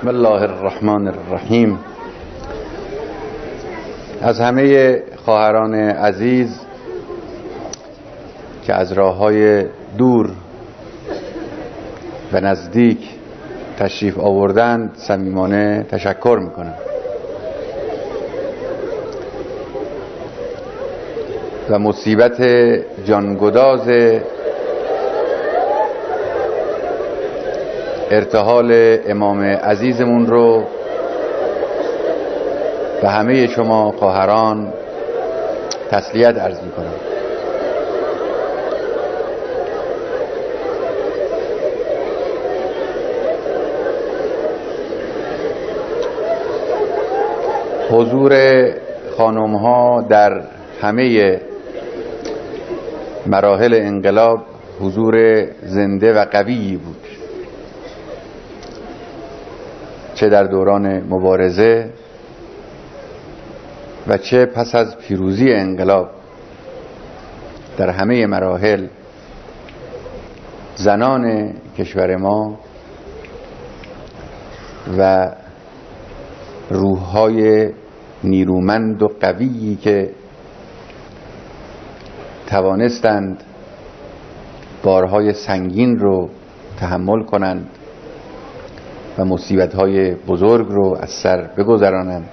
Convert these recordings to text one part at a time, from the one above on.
بسم الله الرحمن الرحیم. از همه خواهران عزیز که از راه‌های دور و نزدیک تشریف آوردند صمیمانه تشکر میکنم و مصیبت جانگداز ارتحال امام عزیزمون رو به همه شما خواهران تسلیت عرض میکنم. حضور خانم ها در همه مراحل انقلاب حضور زنده و قویی بود، چه در دوران مبارزه و چه پس از پیروزی انقلاب. در همه مراحل زنان کشور ما و روح‌های نیرومند و قویی که توانستند بارهای سنگین رو تحمل کنند و مصیبت‌های بزرگ رو از سر بگذرانند،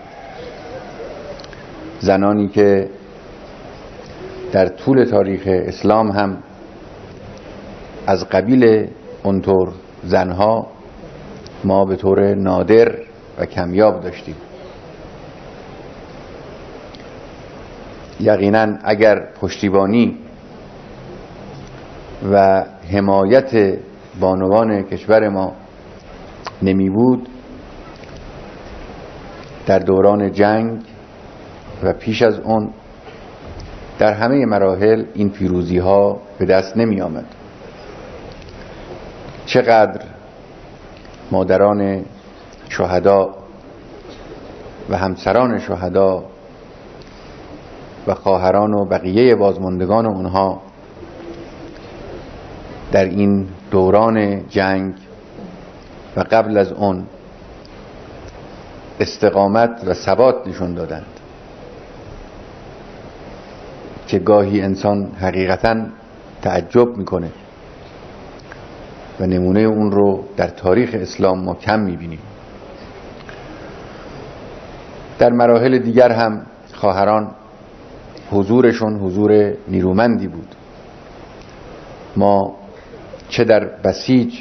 زنانی که در طول تاریخ اسلام هم از قبیل اونطور زنها ما به طور نادر و کمیاب داشتیم. یقینا اگر پشتیبانی و حمایت بانوان کشور ما نمی بود، در دوران جنگ و پیش از اون در همه مراحل این پیروزی ها به دست نمی آمد. چقدر مادران شهدا و همسران شهدا و خواهران و بقیه بازماندگان اونها در این دوران جنگ و قبل از اون استقامت و ثبات نشون دادند که گاهی انسان حقیقتاً تعجب میکنه و نمونه اون رو در تاریخ اسلام ما کم میبینیم. در مراحل دیگر هم خواهران حضورشون حضور نیرومندی بود. ما چه در بسیج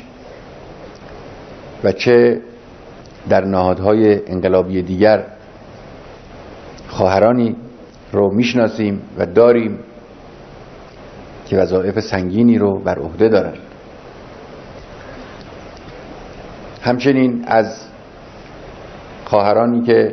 و چه در نهادهای انقلابی دیگر خواهرانی رو میشناسیم و داریم که وظایف سنگینی رو بر عهده دارند. همچنین از خواهرانی که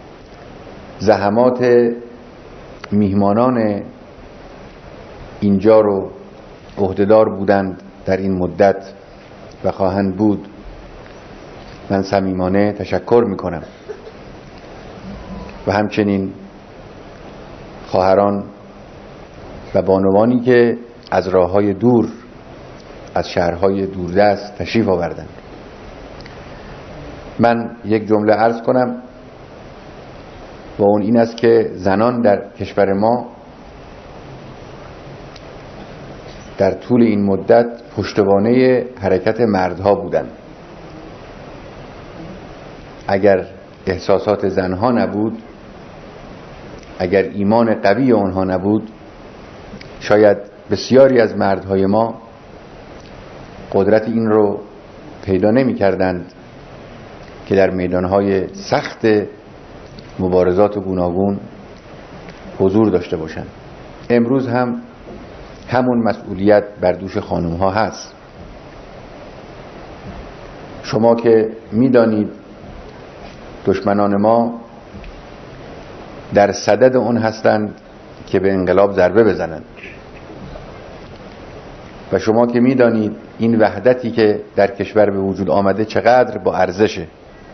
زحمات میهمانان اینجا رو عهدهدار بودند در این مدت و خواهند بود من صمیمانه تشکر میکنم و همچنین خواهران و بانوانی که از راه‌های دور از شهرهای دوردست تشریف آوردند. من یک جمله عرض کنم و اون این است که زنان در کشور ما در طول این مدت پشتوانه حرکت مردها بودند. اگر احساسات زنها نبود، اگر ایمان قوی آنها نبود، شاید بسیاری از مردهای ما قدرت این رو پیدا نمی کردند که در میدانهای سخت مبارزات گوناگون حضور داشته باشند. امروز هم همون مسئولیت بر دوش خانم ها هست. شما که میدانید دشمنان ما در صدد اون هستند که به انقلاب ضربه بزنند و شما که میدانید این وحدتی که در کشور به وجود آمده چقدر با ارزشه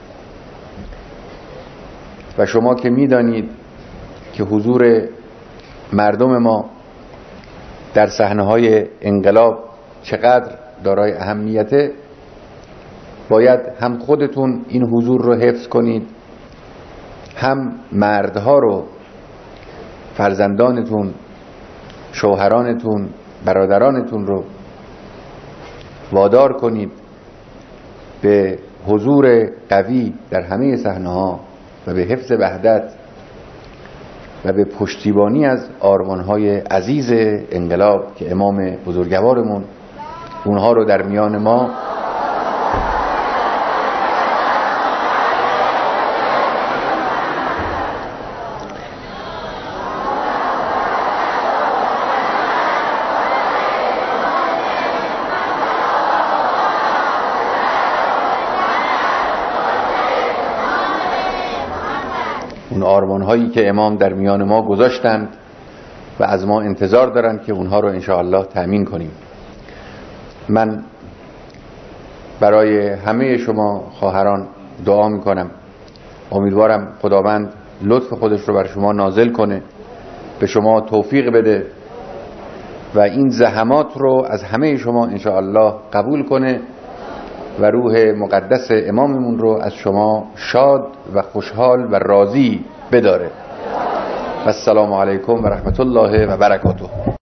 و شما که میدانید که حضور مردم ما در صحنه‌های انقلاب چقدر دارای اهمیته، باید هم خودتون این حضور رو حفظ کنید، هم مردها رو، فرزندانتون، شوهرانتون، برادرانتون رو وادار کنید به حضور قوی در همه صحنه‌ها و به حفظ وحدت و به پشتیبانی از آرمان‌های عزیز انقلاب که امام بزرگوارمون اونها رو در میان ما اون آرمان‌هایی که امام در میان ما گذاشتند و از ما انتظار دارند که اونها رو انشاءالله تأمین کنیم. من برای همه شما خواهران دعا میکنم، امیدوارم خداوند لطف خودش رو بر شما نازل کنه، به شما توفیق بده و این زحمات رو از همه شما انشاءالله قبول کنه و روح مقدس اماممون رو از شما شاد و خوشحال و راضی بداره. و السلام علیکم و رحمت الله و برکاته.